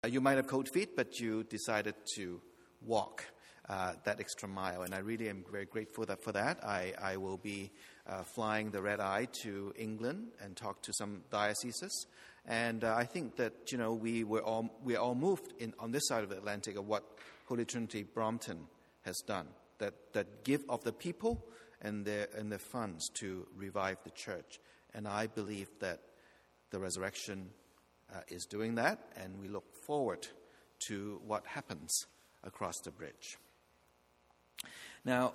You might have cold feet, but you decided to walk that extra mile, and I really am very grateful for that. I will be flying the red eye to England and talk to some dioceses, and I think that we're all moved on this side of the Atlantic of what Holy Trinity Brompton has done. That give of the people and their funds to revive the church, and I believe that the resurrection is doing that, and we look forward to what happens across the bridge. Now,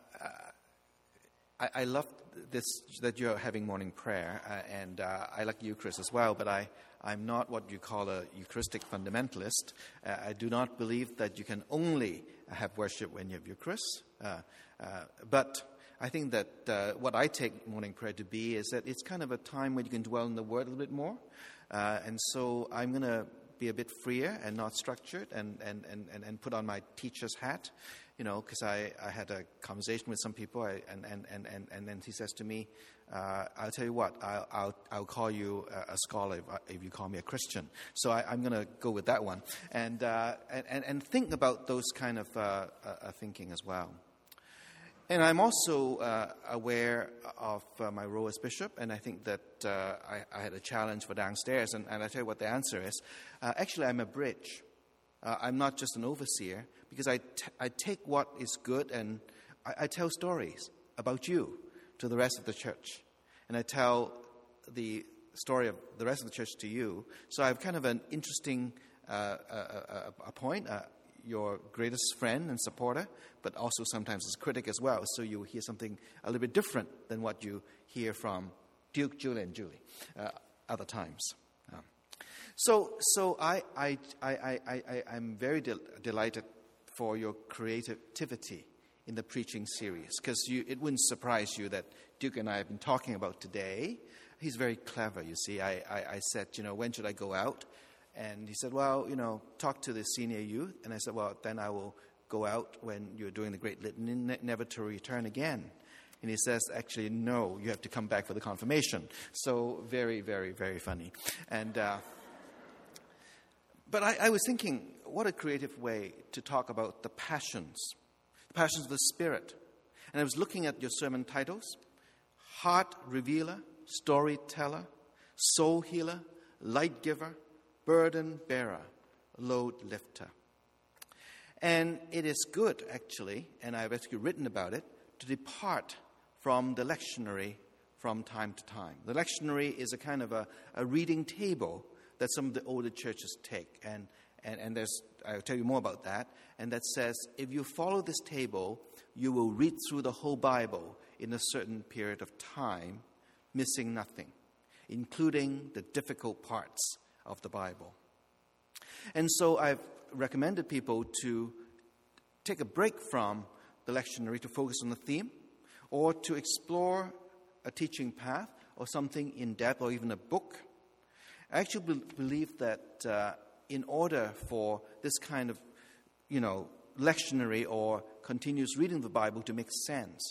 I love this, that you're having morning prayer, and I like Eucharist as well, but I'm not what you call a Eucharistic fundamentalist. I do not believe that you can only have worship when you have Eucharist, but I think that what I take morning prayer to be is that it's kind of a time when you can dwell in the Word a little bit more. And so I'm going to be a bit freer and not structured and put on my teacher's hat, because I had a conversation with some people, and then he says to me, I'll tell you what, I'll call you a scholar if you call me a Christian. So I'm going to go with that one and think about those kind of thinking as well. And I'm also aware of my role as bishop, and I think that I had a challenge for downstairs, and I tell you what the answer is. Actually, I'm a bridge. I'm not just an overseer, because I take what is good and I tell stories about you to the rest of the church. And I tell the story of the rest of the church to you. So I have kind of an interesting point, your greatest friend and supporter, but also sometimes as a critic as well. So you hear something a little bit different than what you hear from Duke, Julie, and Julie other times. So I'm very delighted for your creativity in the preaching series, because it wouldn't surprise you that Duke and I have been talking about today. He's very clever, you see. I said, when should I go out? And he said, well, talk to the senior youth. And I said, well, then I will go out when you're doing the Great Litany, never to return again. And he says, actually, no, you have to come back for the confirmation. So very, very, very funny. And but I was thinking, what a creative way to talk about the passions of the Spirit. And I was looking at your sermon titles: Heart Revealer, Storyteller, Soul Healer, Light Giver, Burden Bearer, Load Lifter. And it is good, actually, and I've actually written about it, to depart from the lectionary from time to time. The lectionary is a kind of a reading table that some of the older churches take. And there's, I'll tell you more about that. And that says, if you follow this table, you will read through the whole Bible in a certain period of time, missing nothing, including the difficult parts of the Bible. And so I've recommended people to take a break from the lectionary to focus on the theme, or to explore a teaching path or something in depth, or even a book. I actually believe that in order for this kind of, lectionary or continuous reading of the Bible to make sense,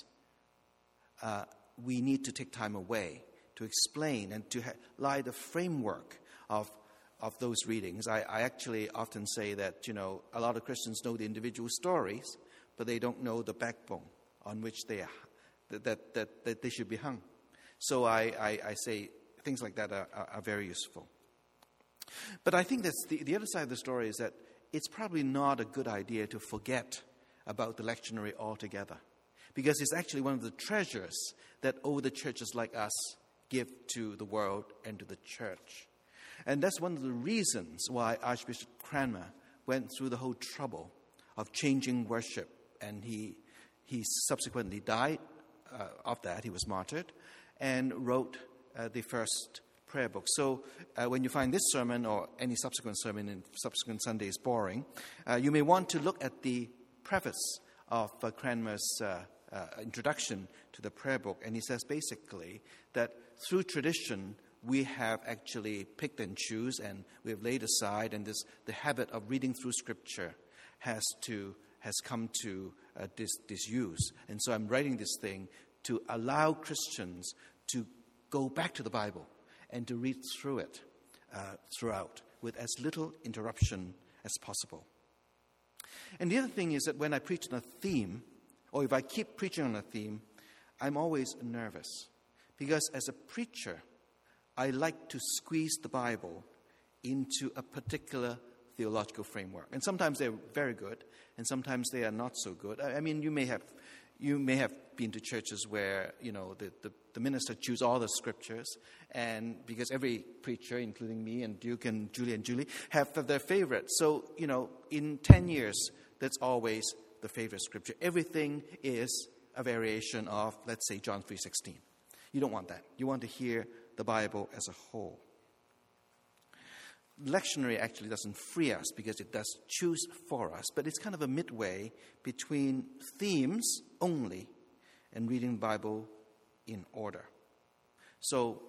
we need to take time away to explain and to lie the framework of those readings. I actually often say that, a lot of Christians know the individual stories, but they don't know the backbone on which they should be hung. So I say things like that are very useful. But I think that's the other side of the story is that it's probably not a good idea to forget about the lectionary altogether, because it's actually one of the treasures that older churches like us give to the world and to the church. And that's one of the reasons why Archbishop Cranmer went through the whole trouble of changing worship, and he subsequently died of that. He was martyred and wrote the first prayer book. So when you find this sermon or any subsequent sermon in subsequent Sundays boring, you may want to look at the preface of Cranmer's introduction to the prayer book. And he says basically that through tradition, we have actually picked and choose, and we have laid aside, and the habit of reading through Scripture has come to disuse. And so I'm writing this thing to allow Christians to go back to the Bible and to read through it throughout, with as little interruption as possible. And the other thing is that when I preach on a theme, or if I keep preaching on a theme, I'm always nervous. Because as a preacher, I like to squeeze the Bible into a particular theological framework. And sometimes they're very good, and sometimes they are not so good. I mean, you may have been to churches where, the minister choose all the scriptures, and because every preacher, including me and Duke and Julie, have their favorite. So, in 10 years, that's always the favorite scripture. Everything is a variation of, let's say, John 3:16. You don't want that. You want to hear the Bible as a whole. Lectionary actually doesn't free us because it does choose for us, but it's kind of a midway between themes only and reading the Bible in order. So,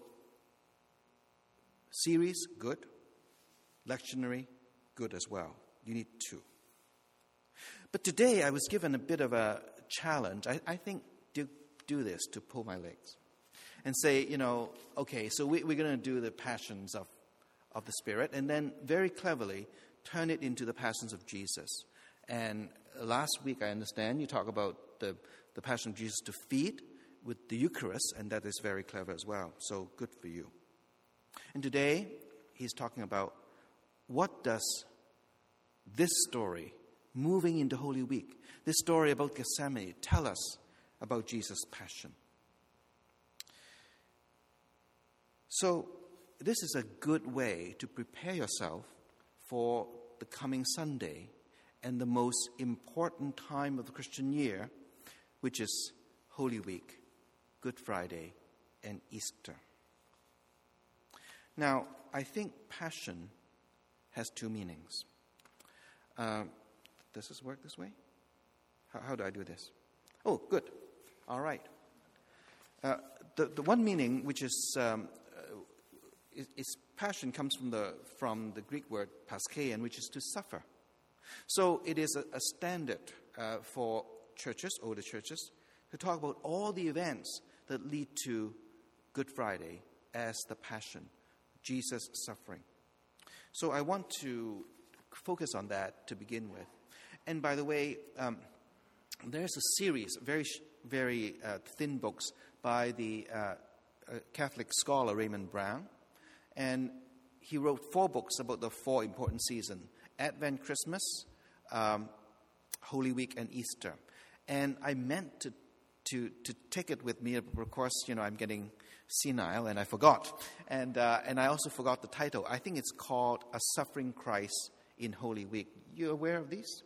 series, good. Lectionary, good as well. You need two. But today I was given a bit of a challenge. I think do this to pull my legs and say, okay, so we're going to do the passions of the Spirit, and then very cleverly turn it into the passions of Jesus. And last week, I understand, you talk about the passion of Jesus to feed with the Eucharist, and that is very clever as well. So good for you. And today, he's talking about what does this story, moving into Holy Week, this story about Gethsemane, tell us about Jesus' passion. So, this is a good way to prepare yourself for the coming Sunday and the most important time of the Christian year, which is Holy Week, Good Friday, and Easter. Now, I think passion has two meanings. Does this work this way? How do I do this? Oh, good. All right. The one meaning, which is passion, comes from the Greek word pascheion, which is to suffer. So it is a standard for churches, older churches, to talk about all the events that lead to Good Friday as the passion, Jesus' suffering. So I want to focus on that to begin with. And by the way, there's a series, very thin books by the Catholic scholar Raymond Brown. And he wrote 4 books about the 4 important seasons: Advent, Christmas, Holy Week, and Easter. And I meant to take it with me. Of course, I'm getting senile, and I forgot. And I also forgot the title. I think it's called A Suffering Christ in Holy Week. You aware of these?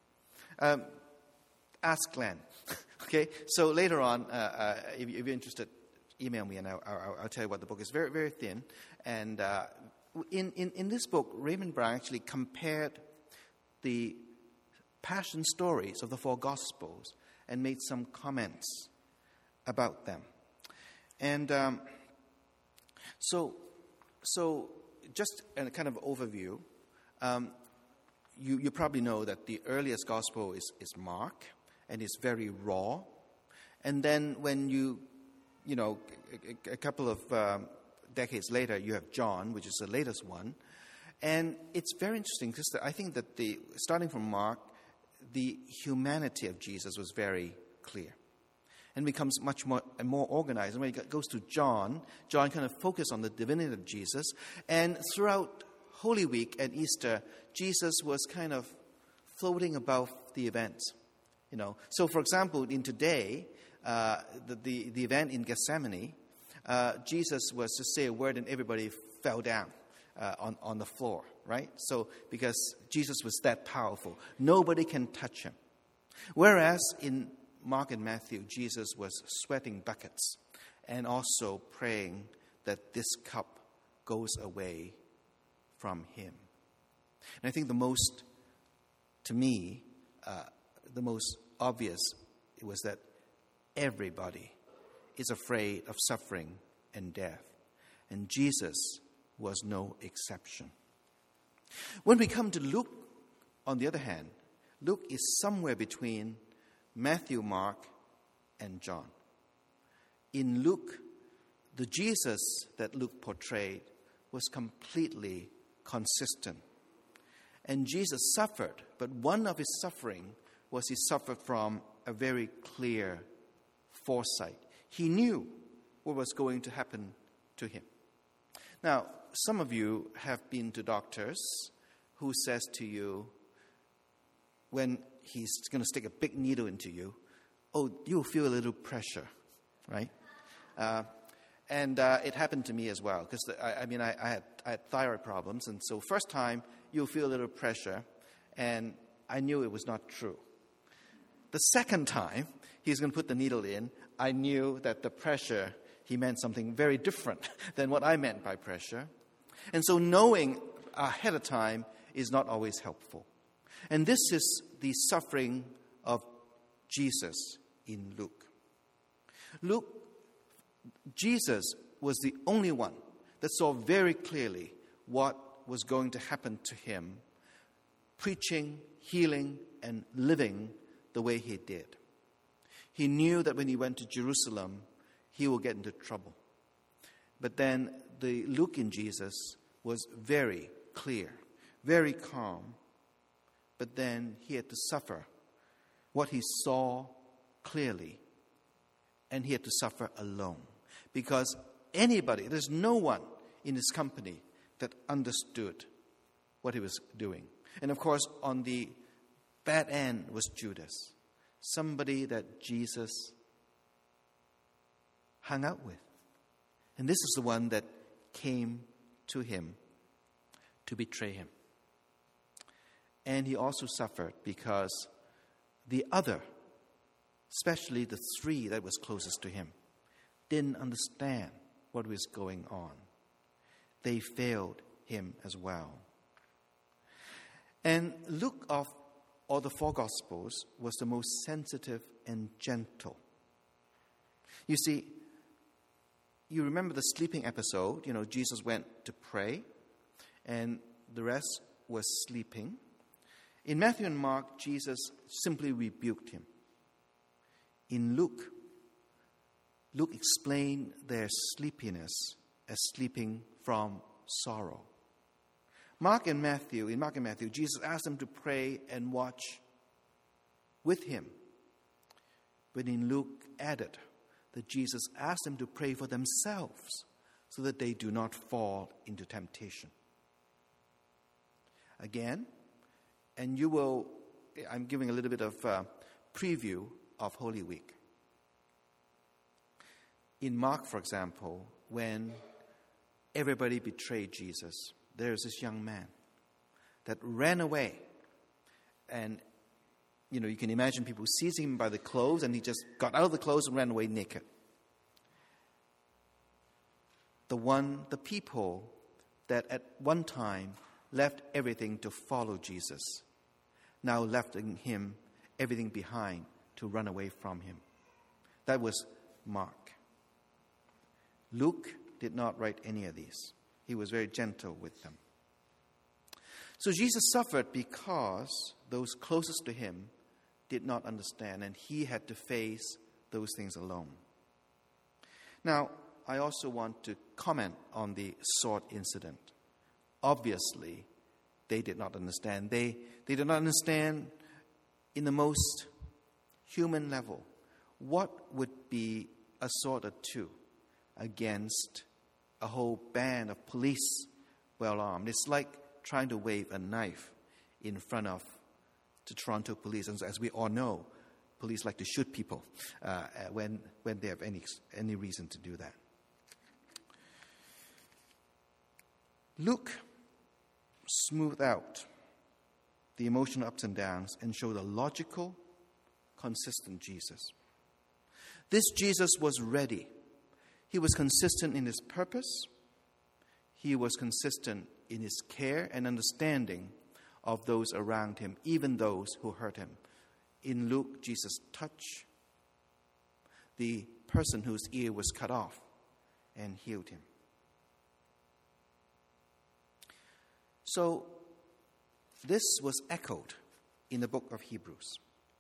Ask Glenn. Okay, so later on, if you're interested, email me and I'll tell you what the book is. Very, very thin. And in this book, Raymond Brown actually compared the passion stories of the 4 Gospels and made some comments about them. And so just a kind of overview, you probably know that the earliest Gospel is Mark, and it's very raw. And then when a couple of decades later, you have John, which is the latest one. And it's very interesting because I think that starting from Mark, the humanity of Jesus was very clear and becomes much more organized. And when it goes to John kind of focuses on the divinity of Jesus. And throughout Holy Week and Easter, Jesus was kind of floating above the events. So, for example, in today, the event in Gethsemane, Jesus was to say a word and everybody fell down on the floor, right? So, because Jesus was that powerful, nobody can touch him. Whereas in Mark and Matthew, Jesus was sweating buckets and also praying that this cup goes away from him. And I think the most obvious was that everybody is afraid of suffering and death. And Jesus was no exception. When we come to Luke, on the other hand, Luke is somewhere between Matthew, Mark, and John. In Luke, the Jesus that Luke portrayed was completely consistent. And Jesus suffered, but one of his suffering was he suffered from a very clear foresight. He knew what was going to happen to him. Now, some of you have been to doctors who says to you, when he's going to stick a big needle into you, oh, you'll feel a little pressure, right? And it happened to me as well, because I had thyroid problems, and so first time you'll feel a little pressure, and I knew it was not true. The second time he's going to put the needle in, I knew that the pressure, he meant something very different than what I meant by pressure. And so knowing ahead of time is not always helpful. And this is the suffering of Jesus in Luke. Jesus was the only one that saw very clearly what was going to happen to him, preaching, healing, and living the way he did. He knew that when he went to Jerusalem, he will get into trouble. But then the Luke in Jesus was very clear, very calm. But then he had to suffer what he saw clearly, and he had to suffer alone. Because there's no one in his company that understood what he was doing. And of course, on the bad end was Judas, somebody that Jesus hung out with. And this is the one that came to him to betray him. And he also suffered because the other, especially the three that was closest to him, didn't understand what was going on. They failed him as well. And Luke, of all the four Gospels, was the most sensitive and gentle. You see, you remember the sleeping episode. Jesus went to pray, and the rest was sleeping. In Matthew and Mark, Jesus simply rebuked him. In Luke explained their sleepiness as sleeping from sorrow. In Mark and Matthew, Jesus asked them to pray and watch with him. But in Luke added that Jesus asked them to pray for themselves so that they do not fall into temptation. Again, and I'm giving a little bit of preview of Holy Week. In Mark, for example, when everybody betrayed Jesus, there's this young man that ran away. And, you can imagine people seizing him by the clothes, and he just got out of the clothes and ran away naked. The people that at one time left everything to follow Jesus, now left him everything behind to run away from him. That was Mark. Luke did not write any of these. He was very gentle with them. So Jesus suffered because those closest to him did not understand, and he had to face those things alone. Now, I also want to comment on the sword incident. Obviously, they did not understand. They did not understand in the most human level what would be a sword or two against a whole band of police well armed. It's like trying to wave a knife in front of the Toronto police. And as we all know, police like to shoot people when they have any reason to do that. Luke smoothed out the emotional ups and downs and showed a logical, consistent Jesus. This Jesus was ready. He was consistent in his purpose. He was consistent in his care and understanding of those around him, even those who hurt him. In Luke, Jesus touched the person whose ear was cut off and healed him. So, this was echoed in the book of Hebrews.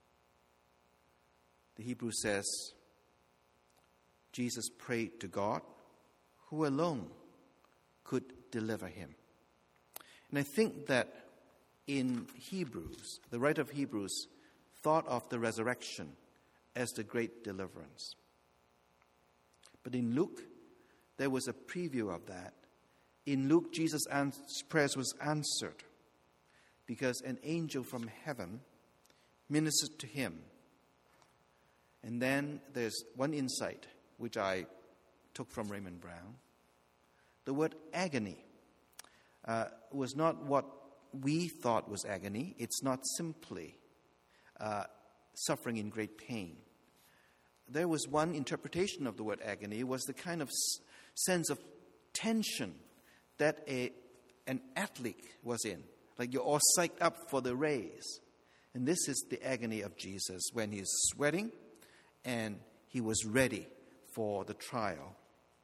The Hebrew says, Jesus prayed to God, who alone could deliver him. And I think that in Hebrews, the writer of Hebrews thought of the resurrection as the great deliverance. But in Luke, there was a preview of that. In Luke, Jesus' prayer was answered because an angel from heaven ministered to him. And then there's one insight which I took from Raymond Brown. The word agony was not what we thought was agony. It's not simply suffering in great pain. There was one interpretation of the word agony, was the kind of sense of tension that an athlete was in. Like you're all psyched up for the race. And this is the agony of Jesus when he's sweating and he was ready for the trial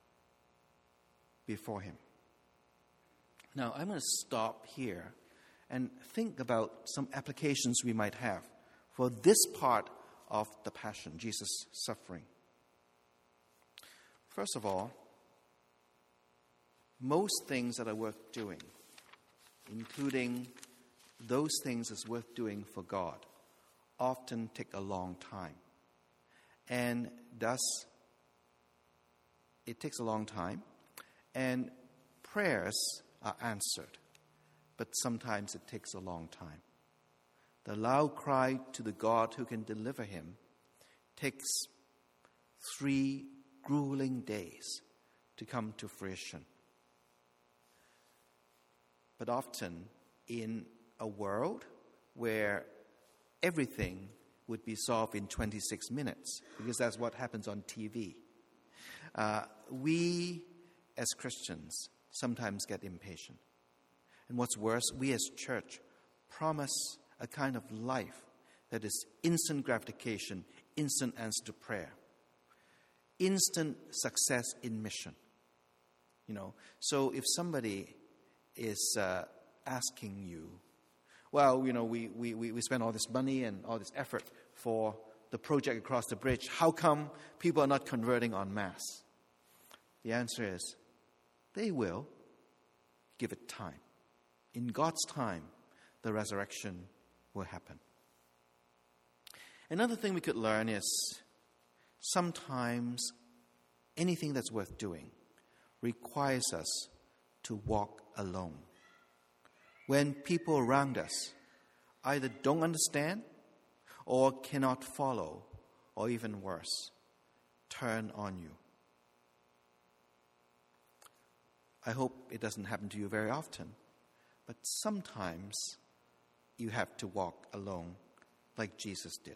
before him. Now, I'm going to stop here and think about some applications we might have for this part of the Passion, Jesus' suffering. First of all, most things that are worth doing, including those things that's worth doing for God, often take a long time. And thus, it takes a long time, and prayers are answered, but sometimes it takes a long time. The loud cry to the God who can deliver him takes 3 grueling days to come to fruition. But often in a world where everything would be solved in 26 minutes, because that's what happens on TV, we as Christians sometimes get impatient. And what's worse, we as church promise a kind of life that is instant gratification, instant answer to prayer, instant success in mission. So if somebody is asking you, we spend all this money and all this effort for the project across the bridge, how come people are not converting en masse? The answer is, they will. Give it time. In God's time, the resurrection will happen. Another thing we could learn is sometimes anything that's worth doing requires us to walk alone. When people around us either don't understand or cannot follow, or even worse, turn on you. I hope it doesn't happen to you very often, but sometimes you have to walk alone like Jesus did.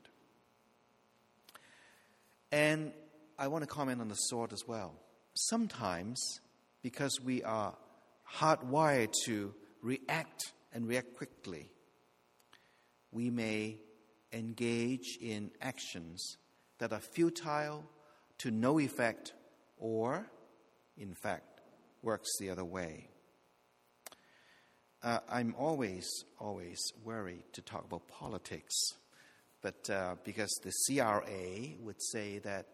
And I want to comment on the sword as well. Sometimes, because we are hardwired to react and react quickly, we may engage in actions that are futile, to no effect, or, in fact, works the other way. I'm always worried to talk about politics, but because the CRA would say that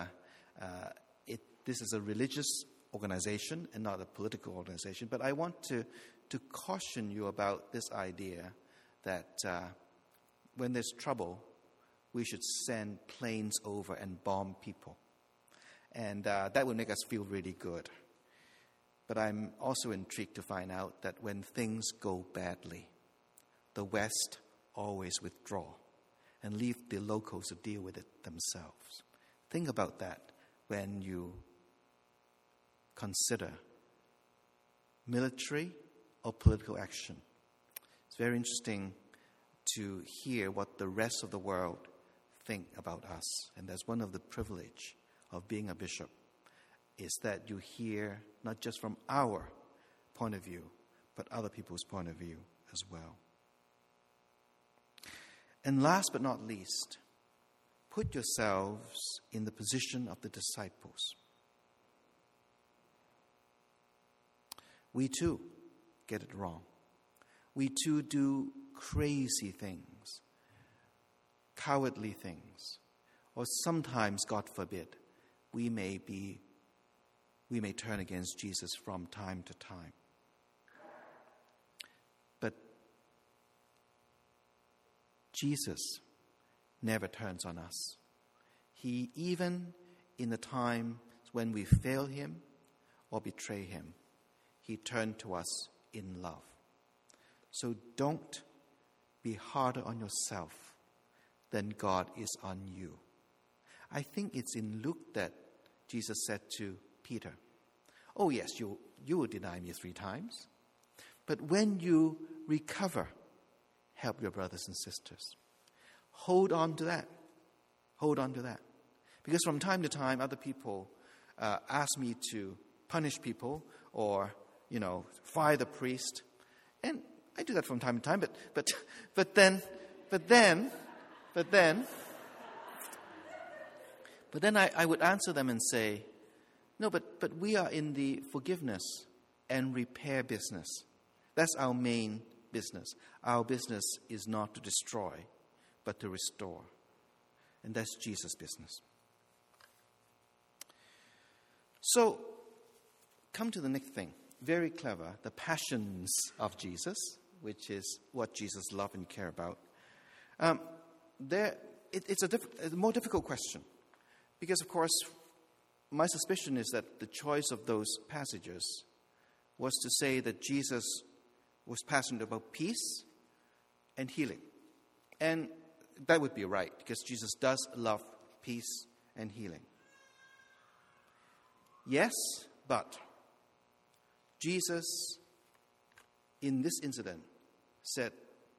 this is a religious organization and not a political organization. But I want to caution you about this idea that when there's trouble, we should send planes over and bomb people. And that would make us feel really good. But I'm also intrigued to find out that when things go badly, the West always withdraw and leave the locals to deal with it themselves. Think about that when you consider military or political action. It's very interesting to hear what the rest of the world think about us. And that's one of the privilege of being a bishop, is that you hear not just from our point of view, but other people's point of view as well. And last but not least, put yourselves in the position of the disciples. We too get it wrong. We too do crazy things, cowardly things, or sometimes, God forbid, we may turn against Jesus from time to time. Jesus never turns on us. He, even in the times when we fail him or betray him, he turned to us in love. So don't be harder on yourself than God is on you. I think it's in Luke that Jesus said to Peter, "Oh yes, you will deny me 3 times. But when you recover, help your brothers and sisters." Hold on to that. Hold on to that. Because from time to time, other people ask me to punish people or, fire the priest. And I do that from time to time, but then I would answer them and say, no, but we are in the forgiveness and repair business. That's our main business. Our business is not to destroy, but to restore. And that's Jesus' business. So, come to the next thing. Very clever, the passions of Jesus, which is what Jesus loved and cared about. It's a more difficult question. Because, of course, my suspicion is that the choice of those passages was to say that Jesus was passionate about peace and healing. And that would be right, because Jesus does love peace and healing. Yes, but Jesus, in this incident, said,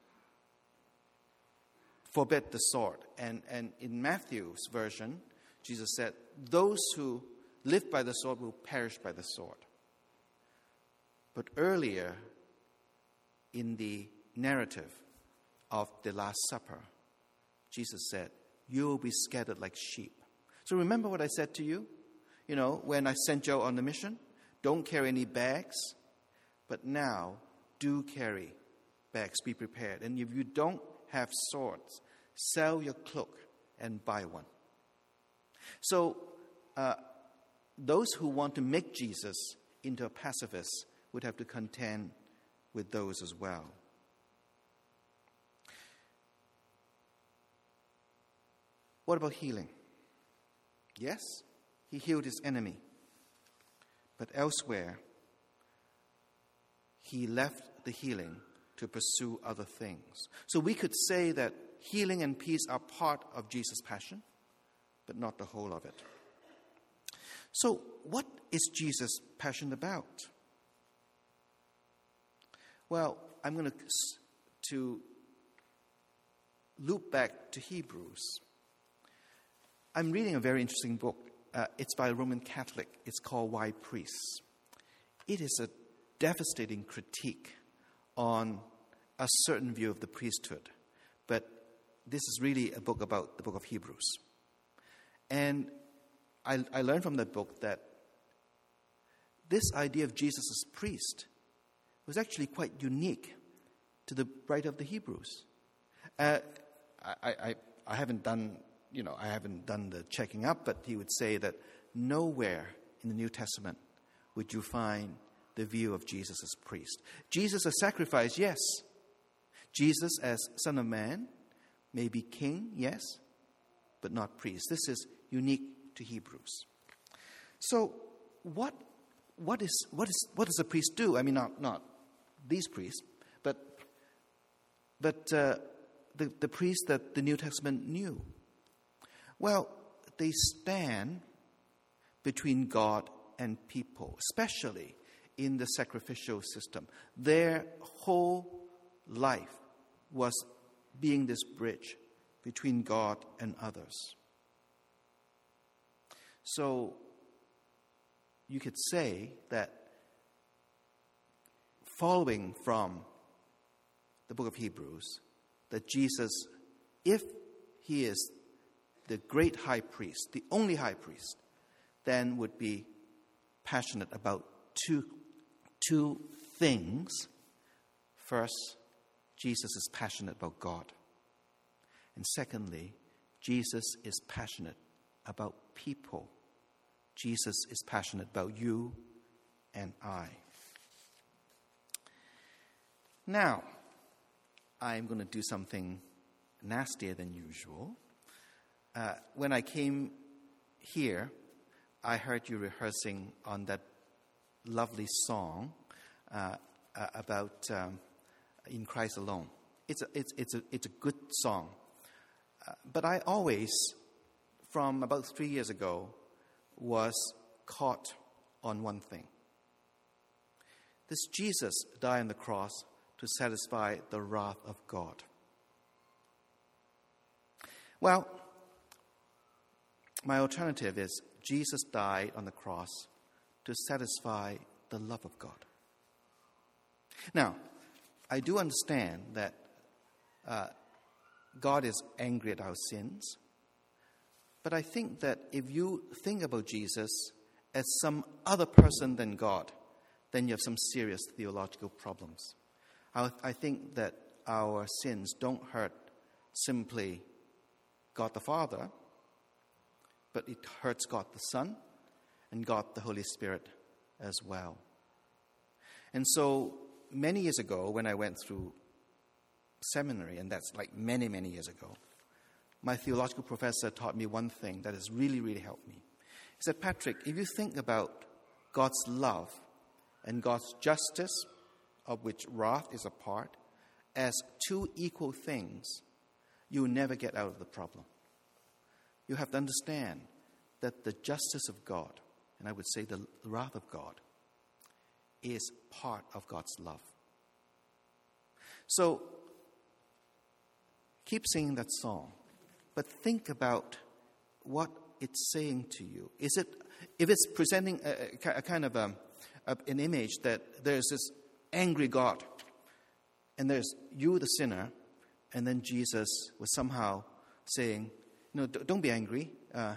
forbid the sword. And in Matthew's version, Jesus said, those who live by the sword will perish by the sword. But earlier in the narrative of the Last Supper, Jesus said, you will be scattered like sheep. So remember what I said to you? When I sent you on the mission, don't carry any bags, but now do carry bags, be prepared. And if you don't have swords, sell your cloak and buy one. So those who want to make Jesus into a pacifist would have to contend with those as well. What about healing? Yes, he healed his enemy. But elsewhere, he left the healing to pursue other things. So we could say that healing and peace are part of Jesus' passion, but not the whole of it. So what is Jesus' passion about? Well, I'm going to loop back to Hebrews. I'm reading a very interesting book. It's by a Roman Catholic. It's called Why Priests? It is a devastating critique on a certain view of the priesthood. But this is really a book about the book of Hebrews. And I learned from that book that this idea of Jesus as priest was actually quite unique to the writer of the Hebrews. I haven't done the checking up, but he would say that nowhere in the New Testament would you find the view of Jesus as priest. Jesus as sacrifice, yes. Jesus as Son of Man may be king, yes, but not priest. This is unique to Hebrews. So what does a priest do? I mean, not these priests, but the priests that the New Testament knew. Well, they stand between God and people, especially in the sacrificial system. Their whole life was being this bridge between God and others. So you could say that following from the book of Hebrews, that Jesus, if he is the great high priest, the only high priest, then would be passionate about two things. First, Jesus is passionate about God. And secondly, Jesus is passionate about people. Jesus is passionate about you and I. Now, I'm going to do something nastier than usual. When I came here, I heard you rehearsing on that lovely song about In Christ Alone. It's a good song. But I always, from about 3 years ago, was caught on one thing. This Jesus died on the cross to satisfy the wrath of God. Well, my alternative is Jesus died on the cross to satisfy the love of God. Now, I do understand that God is angry at our sins, but I think that if you think about Jesus as some other person than God, then you have some serious theological problems. I think that our sins don't hurt simply God the Father, but it hurts God the Son and God the Holy Spirit as well. And so many years ago, when I went through seminary, and that's like many, many years ago, my theological professor taught me one thing that has really, really helped me. He said, Patrick, if you think about God's love and God's justice, of which wrath is a part, as two equal things, you will never get out of the problem. You have to understand that the justice of God, and I would say the wrath of God, is part of God's love. So, keep singing that song, but think about what it's saying to you. Is it, if it's presenting a kind of an image that there's this angry God, and there's you, the sinner, and then Jesus was somehow saying, "No, don't be angry.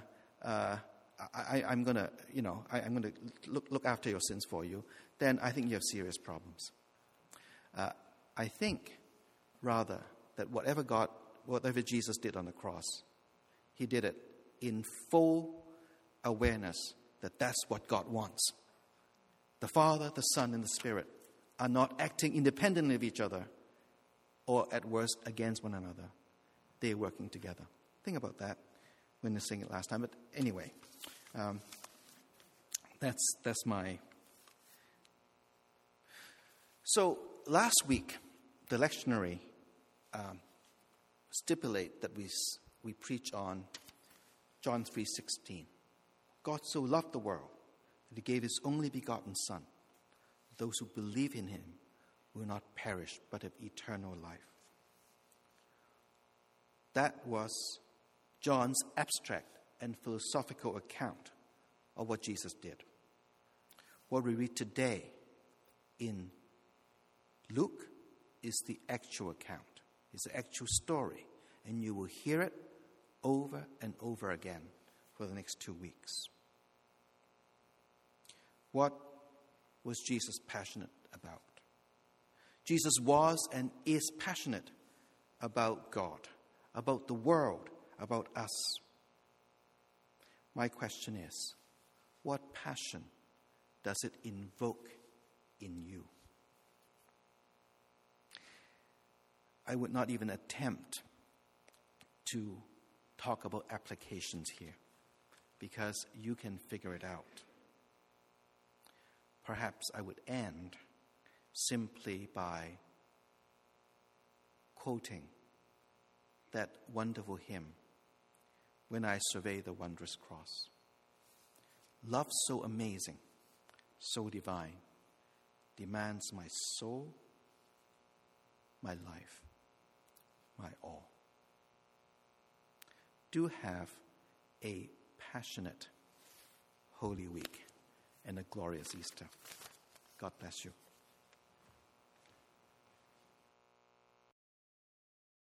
I'm gonna look after your sins for you." Then I think you have serious problems. I think rather that whatever Jesus did on the cross, he did it in full awareness that that's what God wants. The Father, the Son, and the Spirit are not acting independently of each other or at worst against one another. They're working together. Think about that when I sang it last time. But anyway, that's my... So last week, the lectionary stipulate that we preach on John 3:16. God so loved the world that he gave his only begotten Son. Those who believe in him will not perish but have eternal life. That was John's abstract and philosophical account of what Jesus did. What we read today in Luke is the actual account, is the actual story, and you will hear it over and over again for the next 2 weeks. What was Jesus passionate about? Jesus was and is passionate about God, about the world, about us. My question is, what passion does it invoke in you? I would not even attempt to talk about applications here because you can figure it out. Perhaps I would end simply by quoting that wonderful hymn, "When I Survey the Wondrous Cross." Love so amazing, so divine, demands my soul, my life, my all. Do have a passionate Holy Week and a glorious Easter. God bless you.